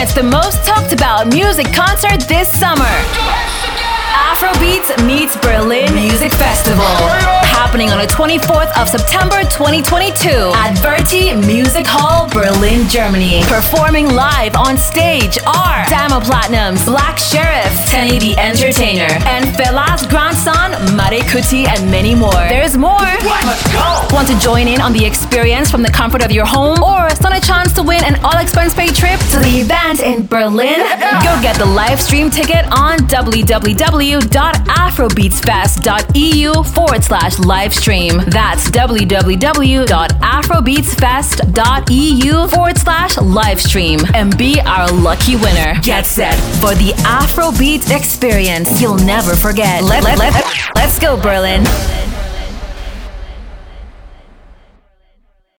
Experience the most talked about music concert this summer. Afrobeats meets Berlin Music Festival. Happening on the 24th of September 2022 at Verti Music Hall, Berlin, Germany. Performing live on stage are Damo Platnumz, Black Sherif, Tenny the Entertainer, and Fela's grandson, Mare Kuti, and many more. There's more! Let's go! Want to join in on the experience from the comfort of your home or stand a chance to win an all-expense-paid trip to the event in Berlin? Go get the live stream ticket on www.afrobeatsfest.eu/livestream. That's www.afrobeatsfest.eu/livestream and be our lucky winner. Get set for the Afrobeat experience you'll never forget. Let's go, Berlin.